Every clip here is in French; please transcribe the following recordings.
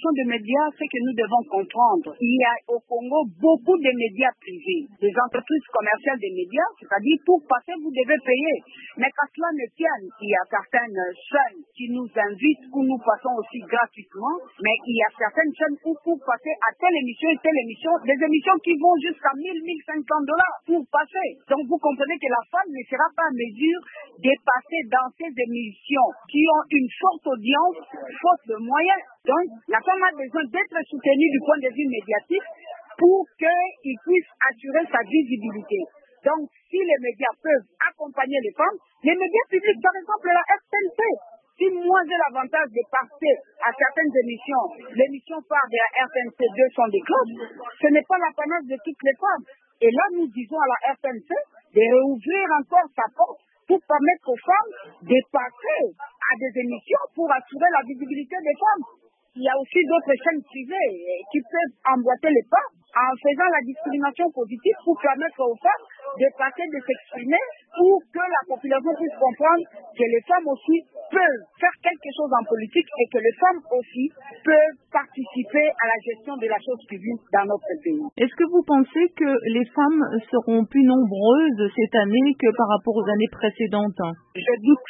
question de médias, c'est que nous devons comprendre. Il y a au Congo beaucoup de médias privés, des entreprises commerciales des médias, c'est-à-dire pour passer, vous devez payer. Mais qu'à cela ne tienne, il y a certaines chaînes qui nous invitent où nous passons aussi gratuitement, mais il y a certaines chaînes où pour passer à telle émission et telle émission, des émissions qui vont jusqu'à 1 500 $ pour passer. Donc vous comprenez que la femme ne sera pas en mesure de passer dans ces émissions qui ont une forte audience, faute de moyens. Donc la femme a besoin d'être soutenue du point de vue médiatique pour qu'il puisse assurer sa visibilité. Donc, si les médias peuvent accompagner les femmes, les médias publics, par exemple la RTNC, si moi j'ai l'avantage de passer à certaines émissions, l'émission phare de la RTNC 2 sont des cloches, ce n'est pas l'apanage de toutes les femmes. Et là, nous disons à la RTNC de réouvrir encore sa porte pour permettre aux femmes de passer à des émissions pour assurer la visibilité des femmes. Il y a aussi d'autres chaînes privées qui peuvent emboîter les pas en faisant la discrimination positive pour permettre aux femmes de passer, de s'exprimer, pour que la population puisse comprendre que les femmes aussi peuvent faire quelque chose en politique et que les femmes aussi peuvent participer à la gestion de la chose publique dans notre pays. Est-ce que vous pensez que les femmes seront plus nombreuses cette année que par rapport aux années précédentes? Je doute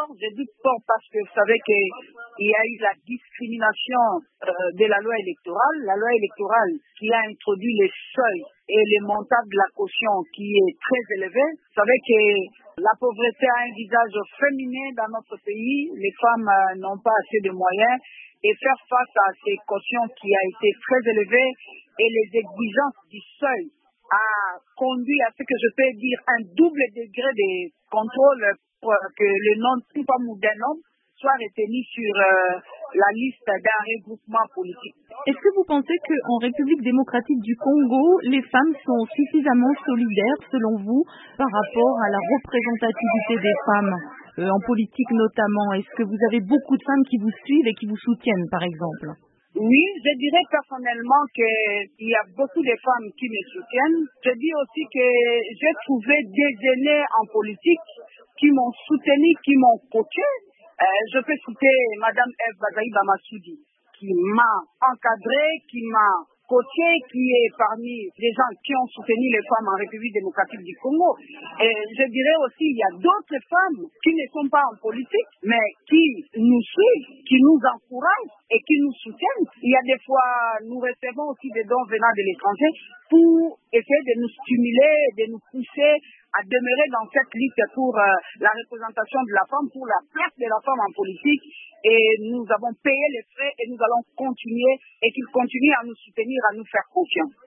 fort parce que vous savez qu'il y a eu la discrimination de la loi électorale qui a introduit les seuils et les montants de la caution qui est très élevé. Vous savez que la pauvreté a un visage féminin dans notre pays, les femmes n'ont pas assez de moyens et faire face à ces cautions qui a été très élevées et les exigences du seuil a conduit à ce que je peux dire un double degré de contrôle pour que le nom d'une femme ou d'un homme soit retenu sur la liste d'un regroupement politique. Est-ce que vous pensez qu'en République démocratique du Congo, les femmes sont suffisamment solidaires, selon vous, par rapport à la représentativité des femmes, en politique notamment? Est-ce que vous avez beaucoup de femmes qui vous suivent et qui vous soutiennent, par exemple? Oui, je dirais personnellement qu'il y a beaucoup de femmes qui me soutiennent. Je dis aussi que j'ai trouvé des aînés en politique qui m'ont soutenu, qui m'ont coaché. Je peux citer Madame Eve Bazaïba Massoudi, qui m'a encadré, qui m'a coaché, qui est parmi les gens qui ont soutenu les femmes en République démocratique du Congo. Et je dirais aussi, il y a d'autres femmes qui ne sont pas en politique, mais qui nous suivent, qui nous encouragent et qui nous soutiennent. Il y a des fois, nous recevons aussi des dons venant de l'étranger pour essayer de nous stimuler, de nous pousser à demeurer dans cette lutte pour la représentation de la femme, pour la place de la femme en politique. Et nous avons payé les frais et nous allons continuer et qu'ils continuent à nous soutenir, à nous faire confiance.